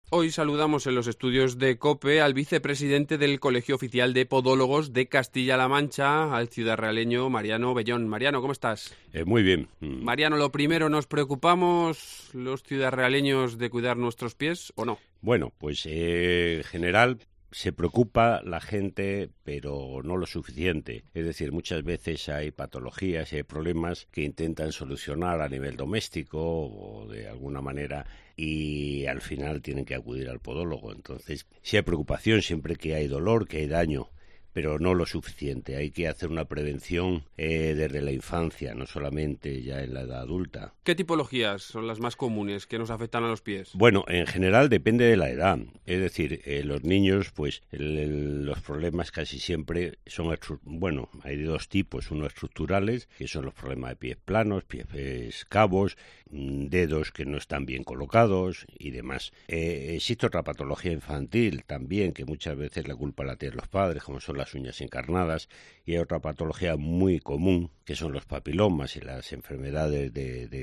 Hoy saludamos en los estudios de COPE al vicepresidente del Colegio Oficial de Podólogos de Castilla-La Mancha, al ciudadrealeño Mariano Bellón. Mariano, ¿cómo estás? Muy bien. Mariano, lo primero, ¿nos preocupamos los ciudadrealeños de cuidar nuestros pies o no? Bueno, pues en general se preocupa la gente, pero no lo suficiente. Es decir, muchas veces hay patologías y hay problemas que intentan solucionar a nivel doméstico o de alguna manera y al final tienen que acudir al podólogo. Entonces, sí hay preocupación siempre que hay dolor, que hay daño, pero no lo suficiente. Hay que hacer una prevención desde la infancia, no solamente ya en la edad adulta. ¿Qué tipologías son las más comunes que nos afectan a los pies? Bueno, en general depende de la edad. Es decir, los niños, pues los problemas casi siempre son, hay de dos tipos. Uno estructurales, que son los problemas de pies planos, pies cabos, dedos que no están bien colocados y demás. Existe otra patología infantil también, que muchas veces la culpa la tienen los padres, como son las uñas encarnadas, y hay otra patología muy común, que son los papilomas y las enfermedades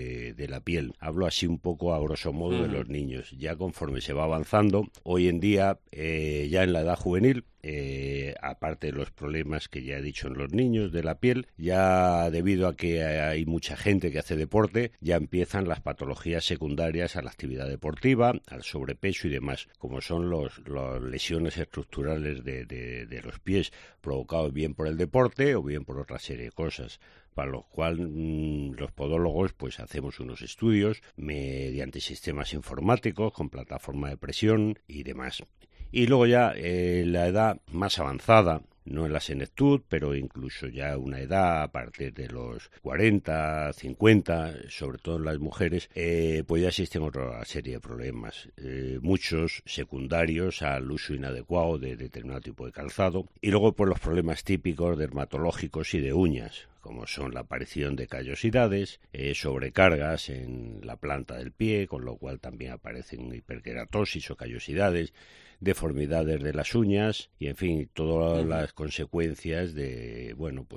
de la piel. Hablo así un poco a grosso modo de los niños. Ya conforme se va avanzando, hoy en día, ya en la edad juvenil, aparte de los problemas que ya he dicho en los niños de la piel, ya debido a que hay mucha gente que hace deporte, ya empiezan las patologías secundarias a la actividad deportiva, al sobrepeso y demás, como son las lesiones estructurales de los pies, provocados bien por el deporte o bien por otra serie de cosas, para lo cual los podólogos pues hacemos unos estudios mediante sistemas informáticos con plataforma de presión y demás. Y luego ya la edad más avanzada, no en la senectud, pero incluso ya una edad a partir de los 40, 50, sobre todo en las mujeres, pues ya existen otra serie de problemas, muchos secundarios al uso inadecuado de determinado tipo de calzado, y luego pues los problemas típicos dermatológicos y de uñas, como son la aparición de callosidades, sobrecargas en la planta del pie, con lo cual también aparecen hiperkeratosis o callosidades, deformidades de las uñas y, en fin, todas las consecuencias del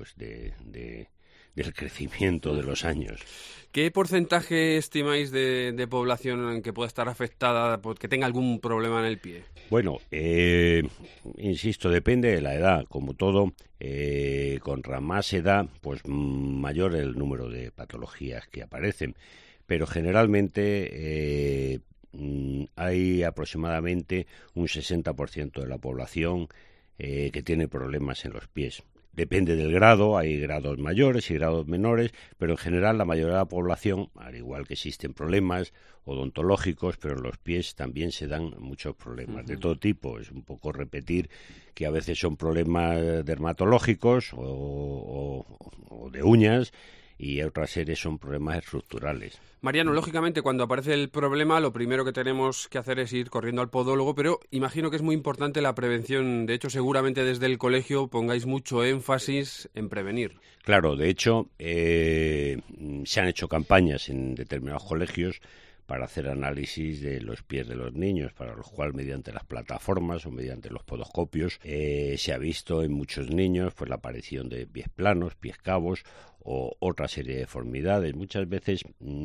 crecimiento de los años. ¿Qué porcentaje estimáis de población que pueda estar afectada, que tenga algún problema en el pie? Bueno, insisto, depende de la edad. Como todo, contra más edad, pues mayor el número de patologías que aparecen. Pero generalmente hay aproximadamente un 60% de la población que tiene problemas en los pies. Depende del grado, hay grados mayores y grados menores, pero en general la mayoría de la población, al igual que existen problemas odontológicos, pero en los pies también se dan muchos problemas de todo tipo. Es un poco repetir que a veces son problemas dermatológicos o de uñas, y otra serie son problemas estructurales. Mariano, lógicamente cuando aparece el problema lo primero que tenemos que hacer es ir corriendo al podólogo, pero imagino que es muy importante la prevención. De hecho, seguramente desde el colegio pongáis mucho énfasis en prevenir. Claro, de hecho, se han hecho campañas en determinados colegios para hacer análisis de los pies de los niños, para los cuales mediante las plataformas o mediante los podoscopios se ha visto en muchos niños pues la aparición de pies planos, pies cabos o otra serie de deformidades. Muchas veces,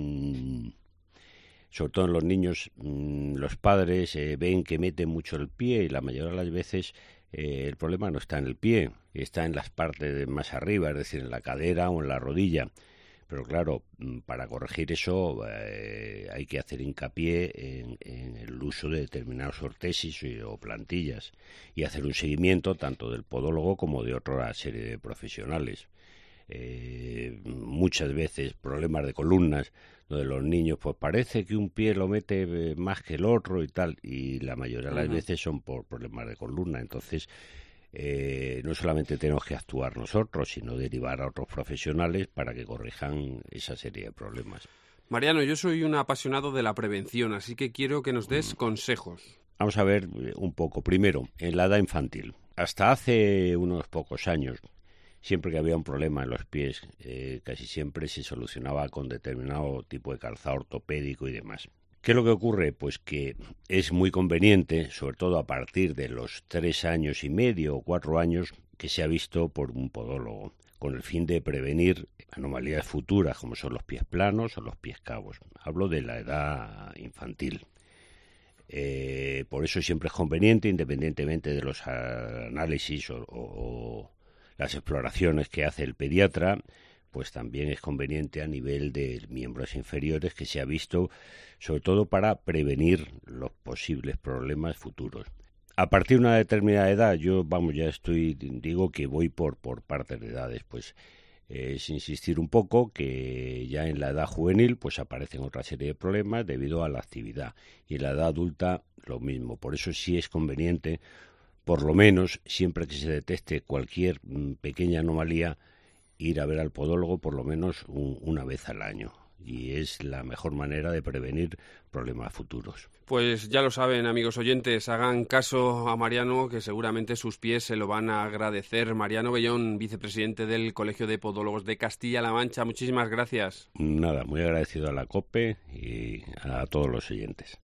sobre todo en los niños, los padres ven que meten mucho el pie y la mayoría de las veces el problema no está en el pie, está en las partes de más arriba, es decir, en la cadera o en la rodilla. Pero claro, para corregir eso hay que hacer hincapié en el uso de determinados ortesis o plantillas y hacer un seguimiento tanto del podólogo como de otra serie de profesionales. Muchas veces problemas de columnas, donde los niños pues parece que un pie lo mete más que el otro y tal, y la mayoría de las veces son por problemas de columna. Entonces no solamente tenemos que actuar nosotros, sino derivar a otros profesionales para que corrijan esa serie de problemas. Mariano, yo soy un apasionado de la prevención, así que quiero que nos des consejos. Vamos a ver un poco. Primero, en la edad infantil. Hasta hace unos pocos años, siempre que había un problema en los pies, casi siempre se solucionaba con determinado tipo de calzado ortopédico y demás. ¿Qué es lo que ocurre? Pues que es muy conveniente, sobre todo a partir de los 3 años y medio o 4 años, que sea visto por un podólogo, con el fin de prevenir anomalías futuras como son los pies planos o los pies cabos. Hablo de la edad infantil. Por eso siempre es conveniente, independientemente de los análisis o las exploraciones que hace el pediatra, pues también es conveniente a nivel de miembros inferiores que se ha visto, sobre todo para prevenir los posibles problemas futuros. A partir de una determinada edad, digo que voy por partes de edades, pues es insistir un poco que ya en la edad juvenil pues aparecen otra serie de problemas debido a la actividad, y en la edad adulta lo mismo. Por eso sí es conveniente, por lo menos siempre que se detecte cualquier pequeña anomalía, ir a ver al podólogo por lo menos una vez al año, y es la mejor manera de prevenir problemas futuros. Pues ya lo saben, amigos oyentes, hagan caso a Mariano, que seguramente sus pies se lo van a agradecer. Mariano Bellón, vicepresidente del Colegio de Podólogos de Castilla-La Mancha, muchísimas gracias. Nada, muy agradecido a la COPE y a todos los oyentes.